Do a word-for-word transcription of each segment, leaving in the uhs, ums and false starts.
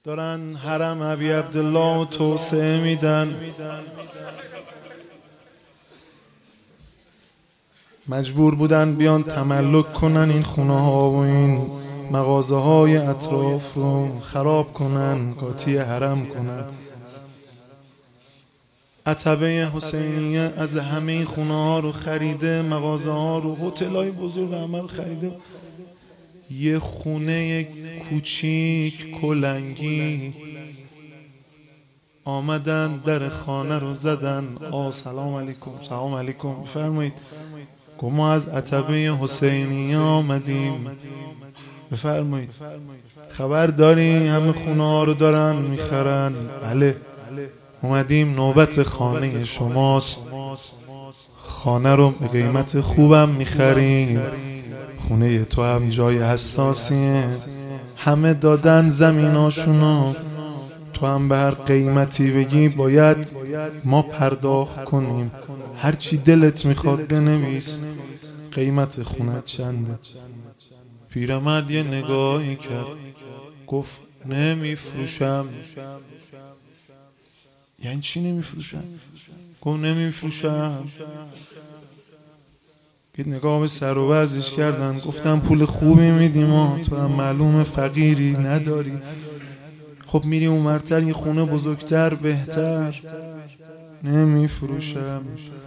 دارن حرم ابی عبدالله رو توسعه میدن. مجبور بودن بیان تملک کنن این خونه ها و این مغازه های اطراف رو خراب کنن، قاطی حرم کنن. عتبه حسینیه از همه خونه ها رو خریده، مغازه ها رو، هتل های بزرگ عمل خریده. یه خونه کوچیک کلنگی آمدن در خانه رو زدن. آ سلام علیکم. سلام علیکم. بفرمایید. گفت ما از عتبه حسینیه آمدیم. بفرمایید. خبر داری همه خونه ها رو دارن میخرن؟ بله. اومدیم نوبت خانه شماست. خانه رو به قیمت خوبم میخریم. خونه تو هم جای حساسیه، همه دادن زمیناشونو، تو هم به هر قیمتی بگی باید ما پرداخت کنیم. هرچی دلت میخواد بنویس. قیمت خونه چنده؟ پیرمرد یه نگاهی کرد، گفت نمیفروشم. یعنی چی نمیفروشم؟ گفت نمیفروشم. که نگاه به سر و وضعش کردن، گفتم پول خوبی میدیم ها، تو هم معلوم فقیری نداری. خب میری اونورتر یه خونه بزرگتر بهتر. نمیفروشم،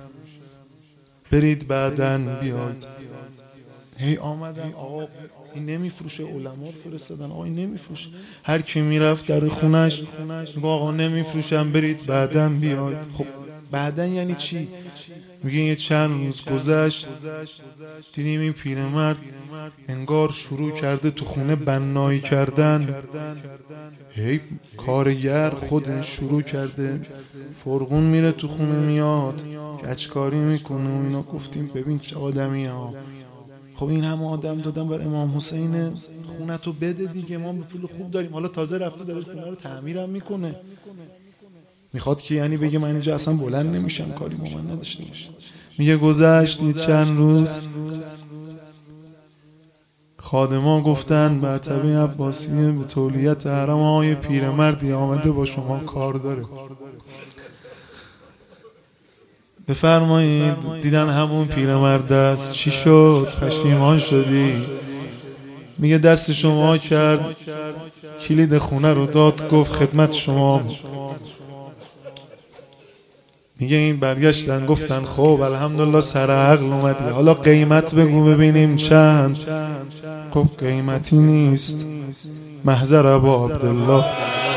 برید بعدن بیاید. هی آمدن آقا این نمیفروشه، علما رو فرستادن آقا این نمیفروشه. هر کی میرفت در خونش میگه آقا نمیفروشم برید بعدن بیاید. خب بعدن یعنی چی؟ میگه یه چند روز گذشت دیدیم این پیرمرد انگار شروع کرده تو خونه بنایی کردن. هی کارگر خودش شروع کرده، فرغون میره تو خونه میاد کچکاری میکنه و اینا. گفتیم ببین چه آدمی ها. خب این همه آدم دادن بر امام حسین، خونه تو بده دیگه، ما به پول خوب داریم. حالا تازه رفته داره خونه رو تعمیرم میکنه. میخواد که یعنی بگه من اینجا اصلا بلند نمیشم، کاری با من نداشته باشه. میگه گذشت چند روز خادمان گفتن به عتبه عباسیه به تولیت حرم های پیرمردی آمده با شما کار داره، بفرمایید. دیدن همون پیرمرد است. چی شد؟ پشیمان شدی؟ میگه دست شما کرد، کلید خونه رو داد، گفت خدمت شما. میگه این برگشتن گفتن خب الحمدلله سر عقل اومدی، حالا قیمت بگو ببینیم چند. خب قیمتی نیست، محضر ابا عبدالله.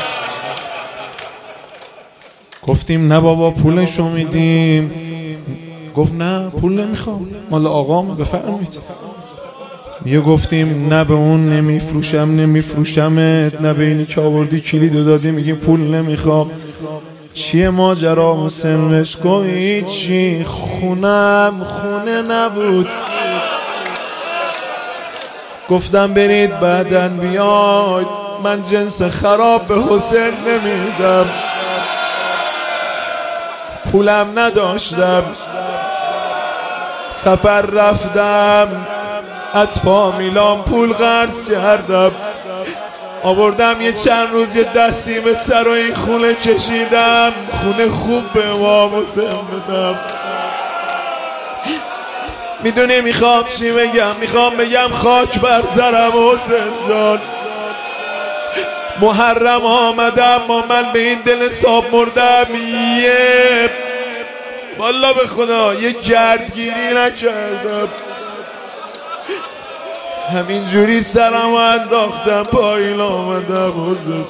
گفتیم نه بابا پولشو میدیم. گفت نه پول نمیخوام، مال آقام، بفرمایید. یه گفتیم نه به اون نمیفروشم نمیفروشمت، نه به اینی که آوردی کلیدو دادی میگیم پول نمیخوام. چیه ماجرا؟ مسلمش گویی چی؟ خونم خونه نبود. گفتم برید بعدن بیاید، من جنس خراب به حسین نمیدم، پولم نداشتم، سفر رفتم، از فامیلام پول قرض کردم، آوردم یه چند روز یه دستی به سر و این خونه کشیدم، خونه خوب به امام حسین بدم. میدونی میخوام چی بگم؟ میخوام بگم خاک بر سرم حسین جان. محرم آمدم ما من به این دل حساب مردم، یه والله به خدا یه گردگیری نکردم، همین جوری سرم انداختم پایین آمدم. حسین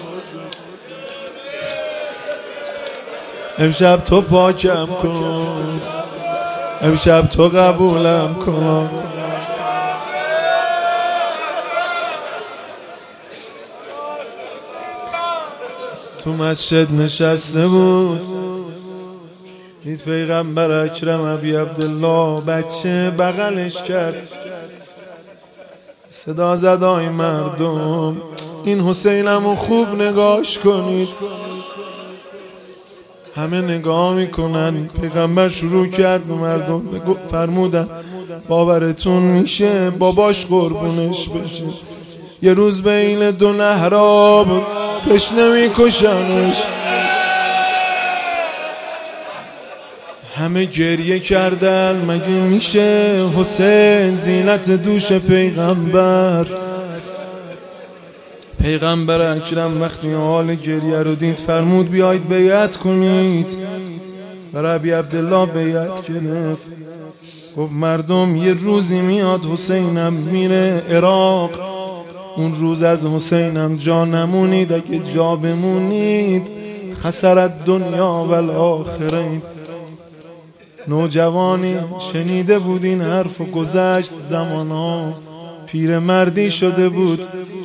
امشب تو پاکم کن، امشب تو قبولم کن. تو مسجد نشسته بود، دید پیغمبر اکرم ابی عبدالله، بچه بغلش کرد، صدا زد آی مردم این حسینمو خوب نگاش کنید. همه نگاه میکنن. پیغمبر شروع کرد به مردم فرمودن باورتون میشه باباش قربونش بشه. یه روز بین دو نهراب تشنه میکشنش. همه گریه کردن مگه میشه حسین زینت دوش پیغمبر. پیغمبر اکرم وقتی حال گریه رو دید فرمود بیایید بیعت کنید. برای ابی عبدالله بیعت گرفت، گفت مردم یه روزی میاد حسینم میره عراق، اون روز از حسینم جا نمونید، اگه جا بمونید خسرت دنیا و الاخره. نوجوانی شنیده بود این حرف و گذشت زمانها، پیر مردی شده بود،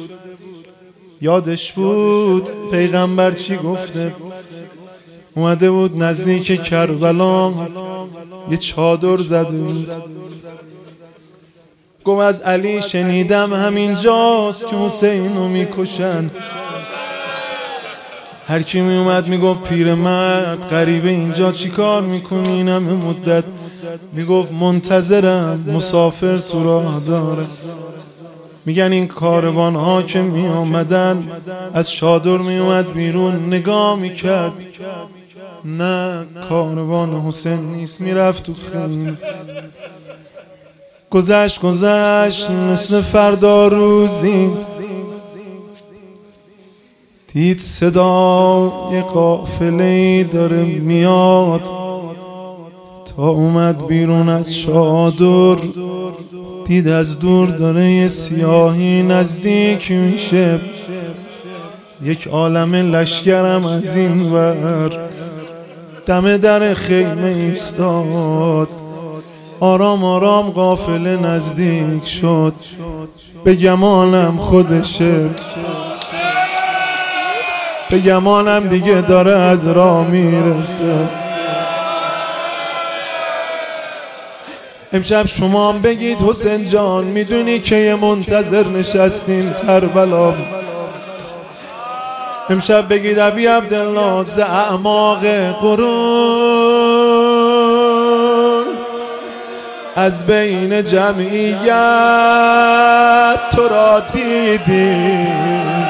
یادش بود پیغمبر چی گفته. اومده بود نزدیک کربلا، یه چادر زده بود، گفت از علی شنیدم همین جاست که حسین رو میکشن. هر کی می اومد میگفت پیرمرد غریبه اینجا چی کار میکنی این همه مدت؟ میگفت منتظرم، مسافر تو راه داره. میگن این کاروان ها که می آمدن از چادر می اومد بیرون نگاه میکرد، نه کاروان حسین نیست، میرفت تو خیمه. گذشت گذشت مثل فردا روزی، دید صدای قافله‌ای داره میاد، تا اومد بیرون از چادر دید از دور داره یه سیاهی نزدیک میشه. یک عالم لشکرم از این ور دم در خیمه ایستاد. آرام آرام قافله نزدیک شد، به گمانم خودشه، به گمانم دیگه داره از راه میرسه. امشب شما بگید حسین جان میدونی که یه منتظر نشستیم کربلا. امشب بگید ابی عبدالله ز اعماق قرون از بین جمعیت تو را دیدیم،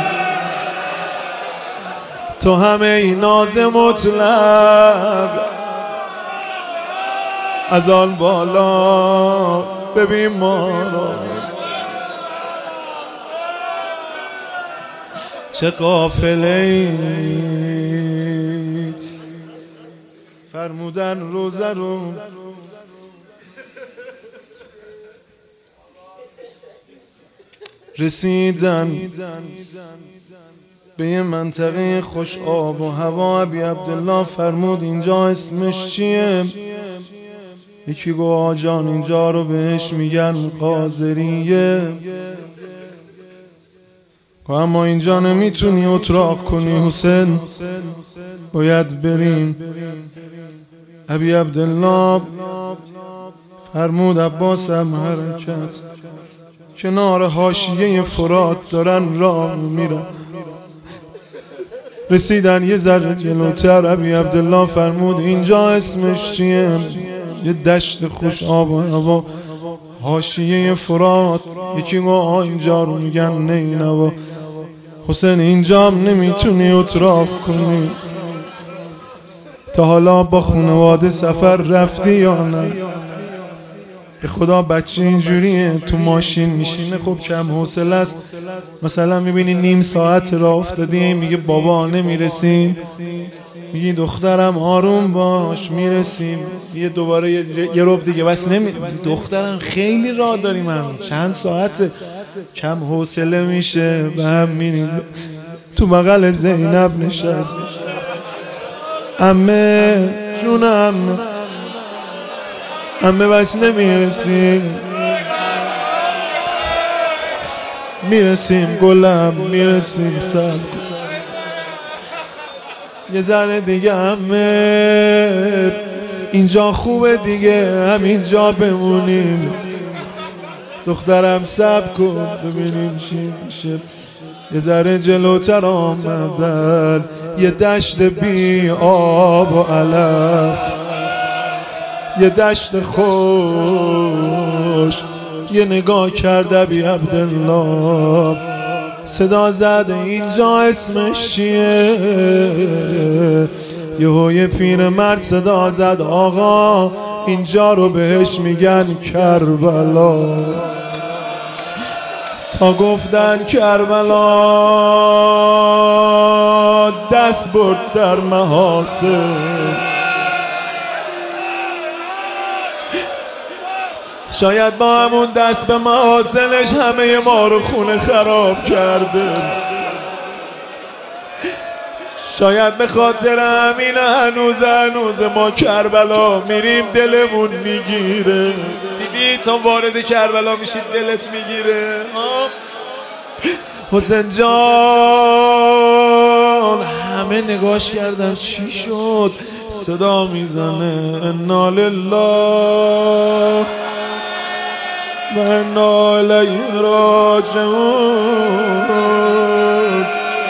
تو همه ای ناز مطلق از آن بالا ببین ما را. چه قافله‌ای فرمودن روزه رو رسیدن به یه منطقه خوش آب و هوا. ابی عبدالله فرمود اینجا اسمش چیه؟ یکی گفت آجان اینجا رو بهش میگن قاضریه. اما اینجا نمیتونی اتراق کنی حسین، باید بریم. ابی عبدالله فرمود عباس هم حرکت، کنار حاشیه فرات دارن راه میرن. رسیدن یه ذره جلوتر، ابی عبدالله فرمود اینجا اسمش چیه؟ یه دشت خوش آب و هوا، حاشیه فرات. یکی گفت اینجا رو میگن نینوا. حسین اینجا هم نمیتونی اتراق کنی. تا حالا با خانواده سفر رفتی یا نه؟ به خدا بچه اینجوریه، تو ماشین میشینه خب کم حوصله است، مثلا میبینی نیم ساعت راه افتادیم، میگه بابا نمیرسیم، میگی دخترم آروم باش میرسیم، یه دوباره یه, یه رب دیگه بس نمی دخترم خیلی راه داریم، هم چند ساعت، کم حوصله میشه به هم میریزه. تو بغل زینب نشست، عمه جونم عمه بس نمیرسیم، میرسیم گلم میرسیم سر یه ذره دیگه عمه، اینجا خوبه دیگه همینجا بمونیم، دخترم صبر کن ببینیم چی میشه. یه ذره جلوتر آمدن، یه دشت بی آب و علف، یه دشت خوش. یه نگاه کرده ابی عبدالله، صدا زده اینجا اسمش چیه؟ یه پیر مرد صدا زد آقا اینجا رو بهش میگن کربلا. تا گفتن کربلا دست برد در محاسن. شاید با همون دست به محاسنش همه ما رو خونه خراب کرده. شاید به خاطر همین هنوز هنوز ما کربلا میریم دلمون میگیره. دیدی تا وارد کربلا میشید دلت میگیره. حسین جان همه نگاش کردن چی شد؟ صدا میزنه انا لله و انا الیه راجعون.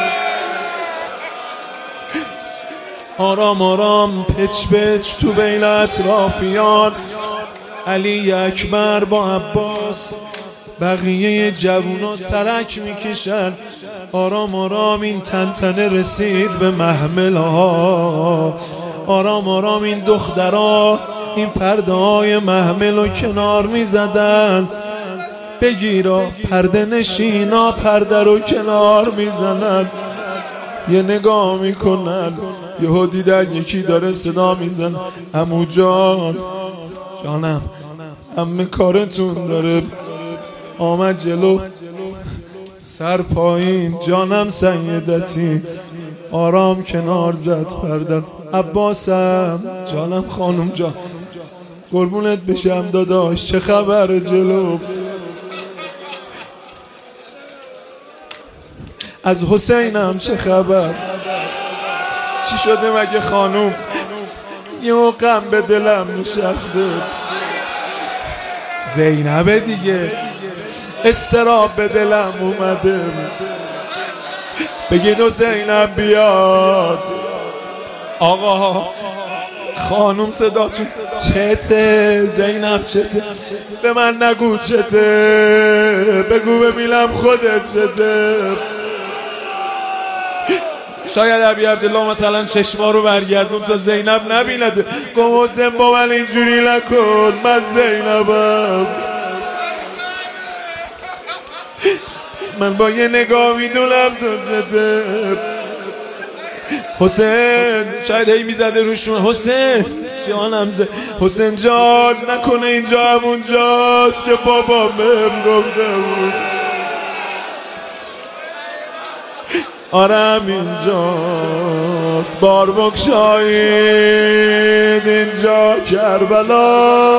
آرام آرام پچ پچ تو بین اطرافیان، علی اکبر با عباس بقیه جوونا سرک میکشن. آرام آرام این تنتنه رسید به محمل ها. آرام آرام این دخترها این پرده های محمل رو کنار میزدن. بگیرا پرده نشینا پرده رو کنار میزنن. یه نگاه میکنن یهو دیدن یکی داره صدا میزن عمو جان جانم عمه کارتون داره. آمد جلو سر پایین جانم سیدتی آرام کنار زد پردن. عباسم جانم خانم جان قربونت بشم داداش چه خبر جلو؟ از حسینم چه خبر؟ چی شده مگه خانوم؟ یه غم به دلم نشسته. زینبه دیگه استراب به دلم اومده. بگید و زینب بیاد. آقا خانوم صداتون چته؟ زینب چته؟ به من نگو چته، بگو ببینم خودت چته. شاید ابی عبدالله مثلا چشما رو برگردون تا زینب نبیند. گم حسین با من اینجوری نکن من زینبم. من با یه نگاه میدونم تو چته. حسین شاید هی میزده روشون حسین جانم زه. حسین جان نکنه اینجا همون جاست که بابا بهم گفته بود. آرم اینجاست بار بگشایید اینجا کربلا.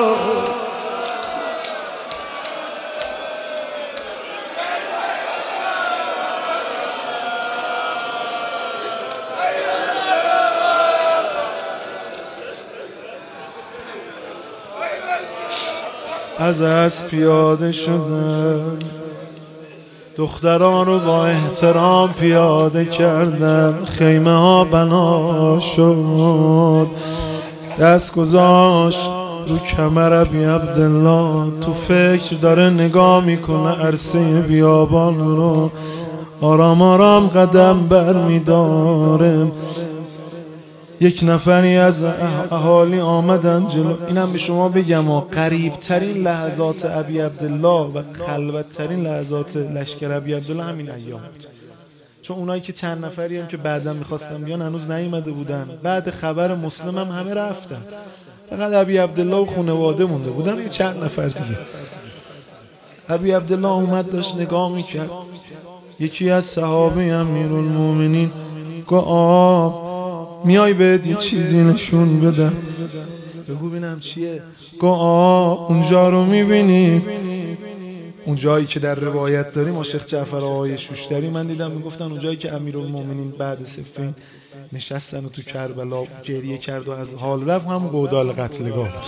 از اسب پیاده شدن دختران رو با احترام پیاده کردن. خیمه ها بنا شد دست گذاشت رو کمر ابی عبدالله. تو فکر داره نگاه میکنه عرصه بیابان رو. آرام آرام قدم بر میداره. یک نفری از اهالی آمدن جلو. اینم به شما بگم و قریب ترین لحظات ابی عبدالله و خلوت ترین لحظات لشکر ابی عبدالله همین ایام بود. چون اونایی که چند نفری هم که بعدا میخواستن بیان هنوز نیومده بودن. بعد خبر مسلم هم همه رفتن، فقط ابی عبدالله و خانواده مونده بودن، یه چند نفر دیگه. ابی عبدالله اومد داشت نگاه میکرد. یکی از صحابه امیرالمومنین گفت آه میای بهت یه چیزی نشون بدم. بگو ببینم چیه؟ گفت آه اونجا رو میبینی؟ اون جایی که در روایت داریم شیخ جعفر آقای شوشتری من دیدم میگفتن اون جایی که امیرالمومنین بعد صفین نشستن و تو کربلا گریه کرد و از حال رفت هم گودال قتلگاه بود.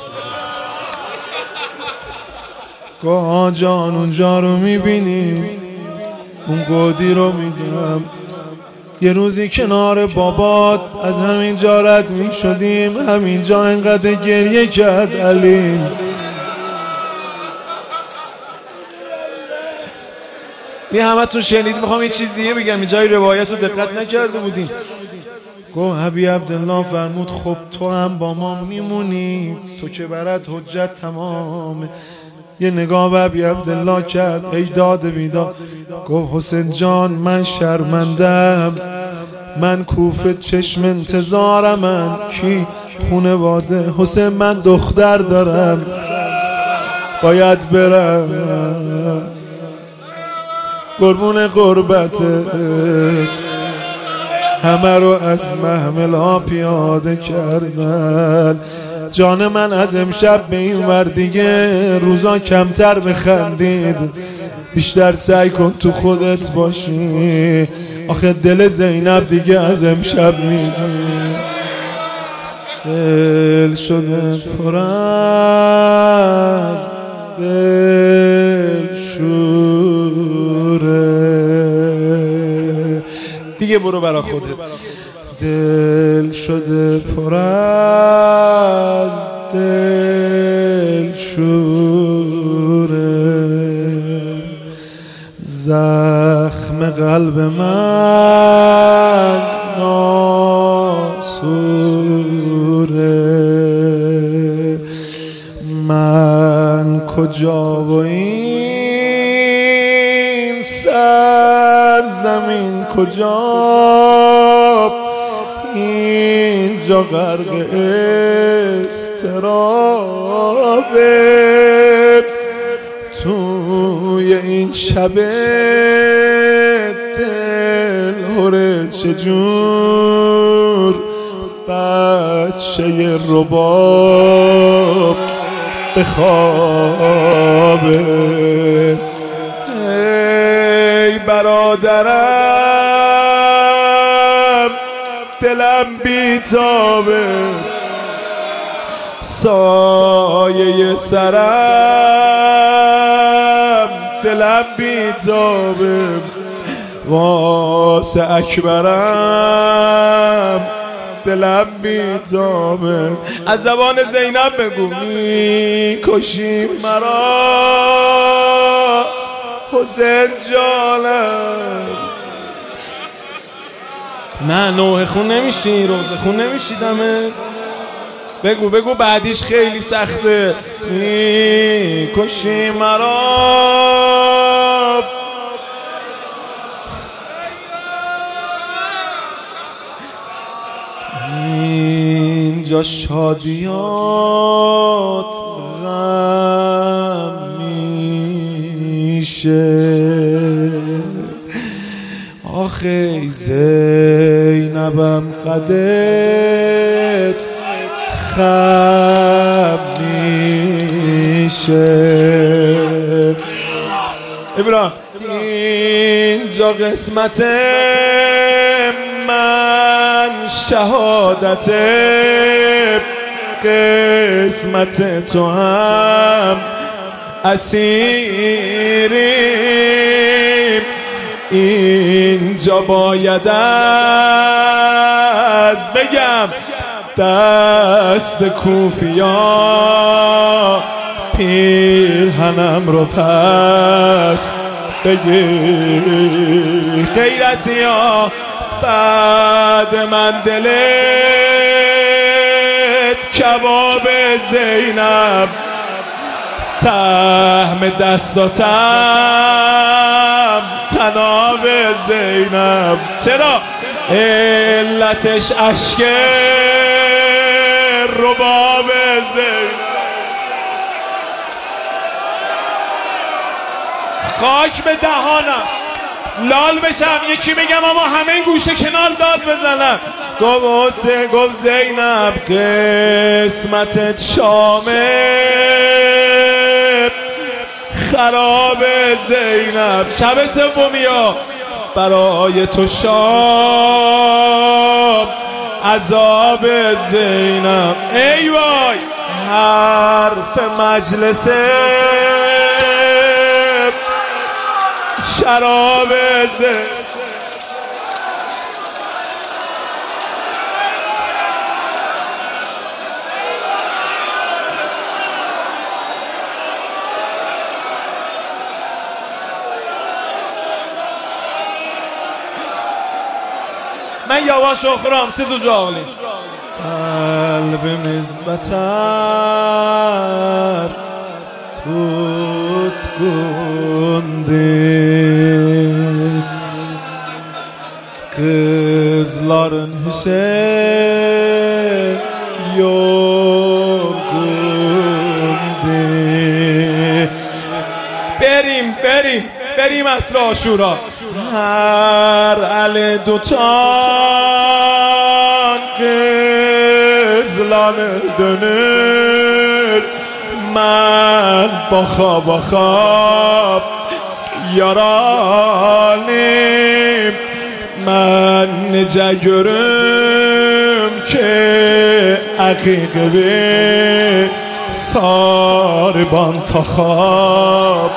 گفت آه جان اونجا رو میبینی؟ اون گودی رو میگیرم. یه روزی کنار بابات از همینجا رد می شدیم، همینجا انقدر گریه کرد علی. این همه تون شنید. میخوام یه چیز دیگه بگم، این جای روایت رو دقت نکرده بودیم. گفت حبیب عبدالله فرمود خب تو هم با ما میمونی، تو که برات حجت تمامه. یه نگاه به حبیب عبدالله کرد، ای داد بیداد. گفت حسین جان من شرمندم، من کوفه چشم انتظارم، من کی خونواده. حسین من دختر دارم باید برم، قربون قربتت. همه رو از محمل پیاده کردن. جان من از امشب به این ور دیگه روزا کمتر بخندید، بیشتر سعی کن تو خودت باشی. آخه دل زینب دیگه از امشب میدی، دل شده پر از دل شوره. دیگه برو برا خودت. دل شده پر از دل شوره، زخم قلب من ناسوره. من کجا و این سرزمین کجا، اینجا غرق اضطرابه. توی این شب دل هره چجور بچه رباب بخوابه. ای برادرم دلم بیتابه، سایه سرم دلم بیتابه. واسه اکبرم دلم بیتابه. از زبان زینب بگو میکشی مرا حسین جانم. نه نوح خون نمیشی، روزه خون نمیشی دمه. بگو بگو بعدیش خیلی سخته. میکشی مرا اینجا شادیات غم میشه. آخه زینبم قدت خم میشه. ابراهیم اینجا قسمت من شهادت، قسمت تو هم اسیریم. اینجا باید از بگم دست کوفیا پیرهنم رو پس بگیر. غیرتی ها بعد من دلت کباب زینب، سهم دستاتم تناب زینب. چرا؟ علتش اشک رباب زینب. خاک به دهانم لال بشم یکی میگم اما همه گوشه کنار داد بزنم. گفت گفت زینب قسمتت شامه خراب زینب. شب سومیا برای تو شام عذاب زینب. ای وای حرف مجلس شراب زینب. من yavaş oxuram, siz uca ağlayın. Kalbimiz batar tutkundur, kızların Hüseyin yorgundur. Berim, berim, berim asr Aşura. Her eli tutan kızlanı dönür. Ben baka baka yaralıyım. Ben nece görüm ki hakiki bir sarban taxab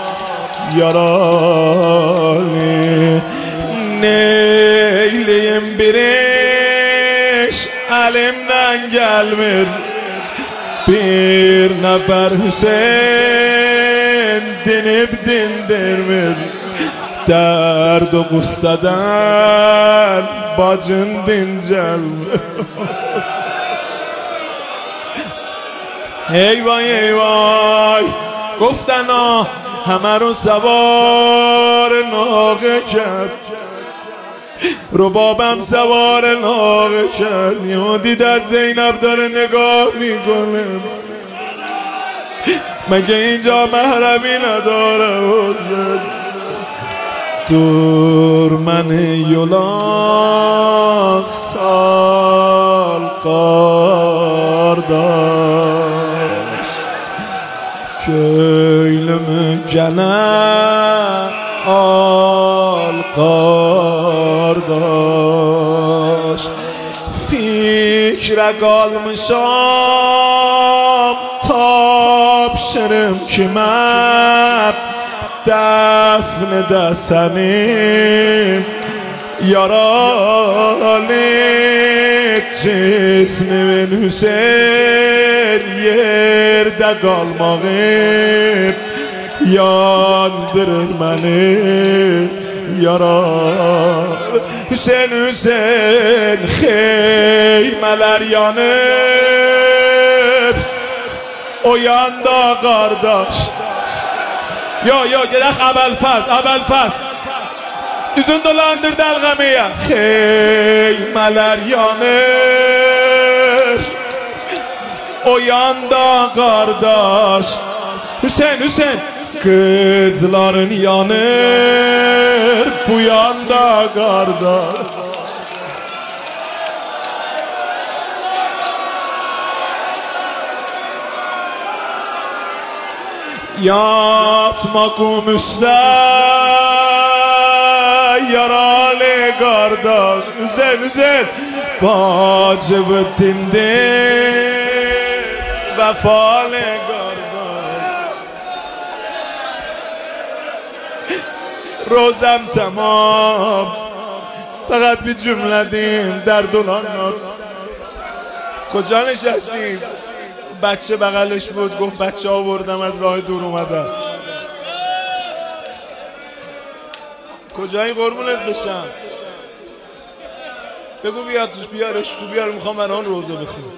yaralı. Neyleyim bir iş elimden gelmir. Bir nefer Hüseyin dinip dindirmir. Derdi gustadan bacın dincelmir. Eyvay eyvay گفتنا همه رو سوار ناقه کرد، ربابم سوار ناقه کرد. یا دید از زینب داره نگاه میکنه، مگه اینجا محرمی نداره؟ حسین دور من یولا سال قارداش köylümü gene al kardeş. Fikre kalmışam tapşırım kime, defne senim yaralı cismimin Hüseyin yerde kalmağım yandırır beni yaralı. Hüseyin Hüseyin xeymeler yanır o yanda kardeş. Yo yo gedək Əbəlfəz, Əbəlfəz üzün dolandır dəlğəmiyə. Xeymələr yanır o yanda qardaş. Hüseyin, Hüseyin kızların yanır bu yanda qardaş. Yatma kum üstə yaralı qardaş. Hüseyin, Hüseyin bacıbı dindir vəfalı qardaş. Rozəm tamam fəqət bir cümlədim dərd olanlar. کجا نشستیم؟ بچه بغلش بود گفت بچه آوردم از راه دور اومدم. کجایی قربونت بشم؟ بگو بیاد توش، بیارش تو، بیار میخوام من آن روزه بخونم.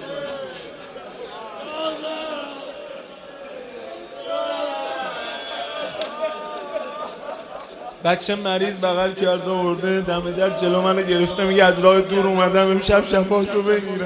بچه مریض بغل کرده آورده دم در جلو منو گرفته میگه از راه دور اومدم امشب شفاش رو بگیرم.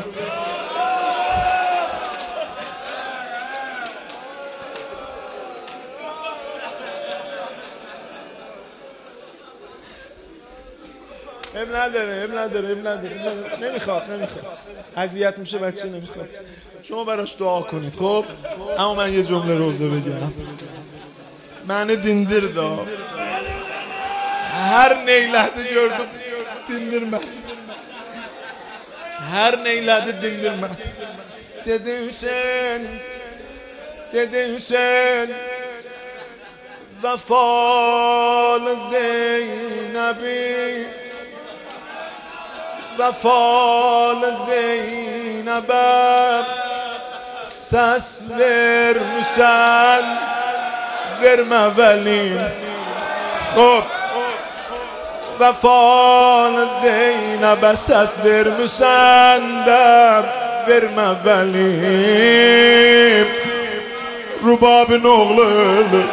اب نداره اب نداره اب نداره نمیخواد نمیخواد اذیت میشه بچه نمیخواد. شما براش دعا کنید خب. اما من یه جمله روزه بگم. من dindir da her neyledi gördüm dindirme, her neyledi dindirme. Dedi Hüseyin, dedi Hüseyin vefalı Zeynep'i, vefalı Zeynep'e ses vermişsen verme velim. Hop Vəfal Zeynəbə səs vermisən də vermə vəlim. Rubabin oğlu ölür.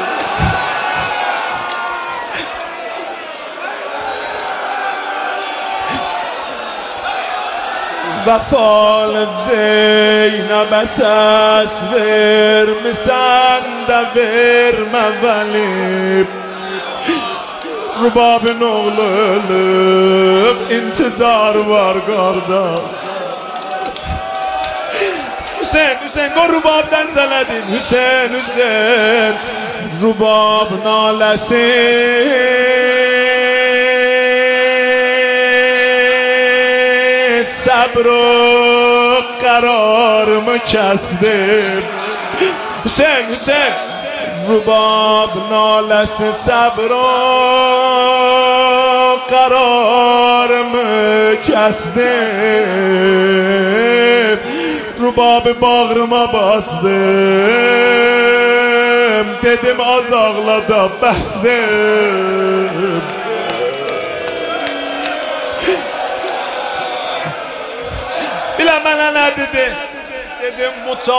Vəfal Zeynəbə səs vermisən də vermə vəlim. Rubabin oğlu ölüb, intizar var qardaş. Hüseyin, Hüseyin, qoy rubabdən zələdin. Hüseyin, Hüseyin, rubab naləsi səbr o qərarımı kəsdim. Hüseyin, Hüseyin, rubab naləsi səbr o qərarımı kəsdim. Rubabı bağrıma bastım, dedim az ağlada bəsdim. Bilə mənə nə dedi? Dedim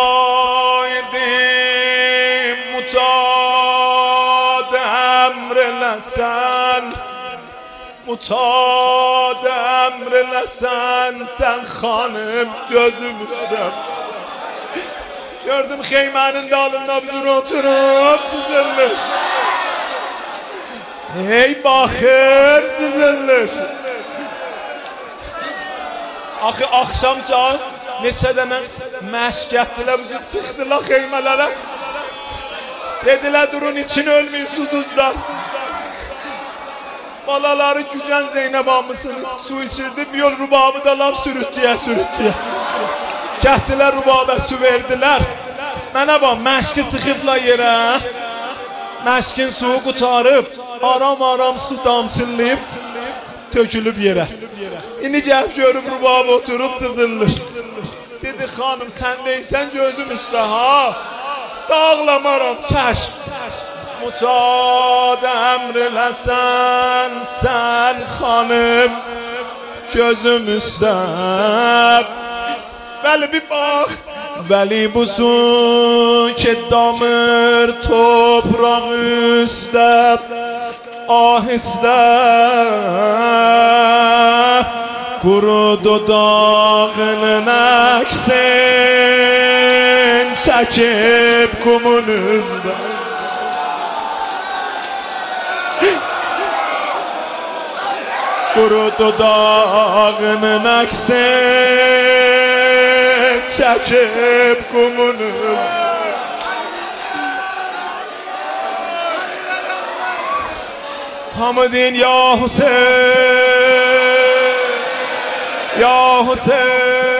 mutaidim, mutad əmr eləsən, mutad əmr eləsən, sən xanım gözüm üstəm. Gördüm xeymənin dalında bir oturup sızılır. Hey baxır sızılır. Axı axşam çağ neçə dənə məşq etdilər, bizi sıxdılar xeymələrə. Dedilər durun için ölmeyin susuzlar. Balaları gücən Zeynəb amısını su içirdi, bir yol rubabı da laf sürüttüyə sürüttüyə. Gəhdilər rubabə su verdilər. Mənə bax, məşki sıxıbla yerə. Məşkin suyu qutarıb, aram aram su damçınlayıb, tökülüb yerə. İndi gəlib görüb rubabı oturub sızılır. Dedi xanım sən deysən gözüm üstə ha. Dağlamaram çəşm. Mutad əmr eləsən sən xanım gözüm üstə. Vəli bir bax, vəli bu su ki damır topraq üstə, ahistə quru dodağının əksin çəkib qumun üzdə. Quru dodağının əksin çəkib qumun üzdə. Hamı deyin ya Hüseyin, ya Hüseyin.